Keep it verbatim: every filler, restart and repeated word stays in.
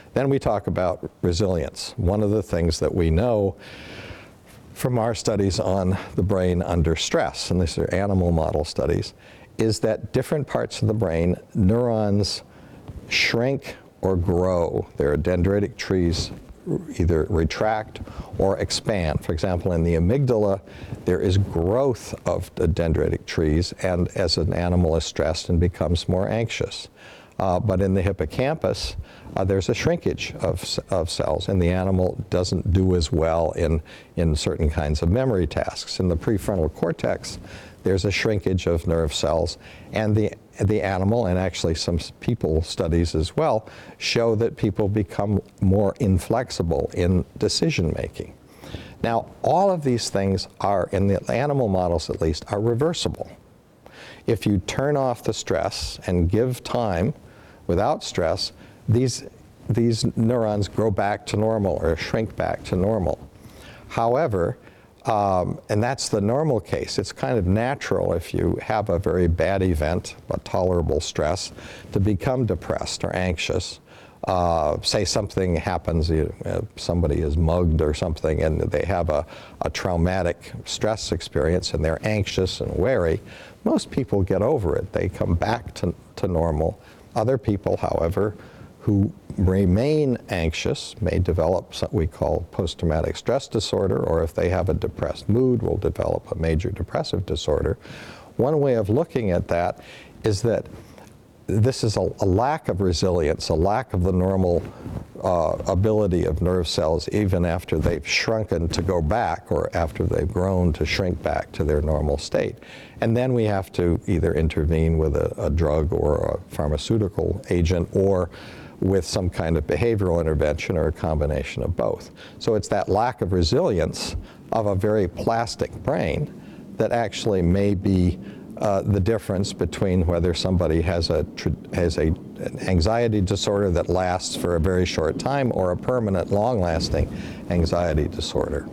Then we talk about resilience. One of the things that we know from our studies on the brain under stress, and these are animal model studies, is that different parts of the brain, neurons shrink or grow. There are dendritic trees either retract or expand. For example, in the amygdala, there is growth of the dendritic trees, and as an animal is stressed and becomes more anxious. Uh, but in the hippocampus, uh, there's a shrinkage of, of cells, and the animal doesn't do as well in, in certain kinds of memory tasks. In the prefrontal cortex, there's a shrinkage of nerve cells, and the, the animal, and actually some people studies as well, show that people become more inflexible in decision making. Now, all of these things are, in the animal models at least, are reversible. If you turn off the stress and give time without stress, these, these neurons grow back to normal or shrink back to normal. However, Um, and that's the normal case. It's kind of natural if you have a very bad event, a tolerable stress, to become depressed or anxious. Uh, say something happens, you, uh, somebody is mugged or something, and they have a, a traumatic stress experience and they're anxious and wary. Most people get over it. They come back to, to normal. Other people, however, who remain anxious may develop what we call post-traumatic stress disorder, or if they have a depressed mood, will develop a major depressive disorder. One way of looking at that is that this is a, a lack of resilience, a lack of the normal uh, ability of nerve cells even after they've shrunken to go back, or after they've grown to shrink back to their normal state. And then we have to either intervene with a, a drug or a pharmaceutical agent, or with some kind of behavioral intervention, or a combination of both. So it's that lack of resilience of a very plastic brain that actually may be uh, the difference between whether somebody has a has a an anxiety disorder that lasts for a very short time, or a permanent, long-lasting anxiety disorder.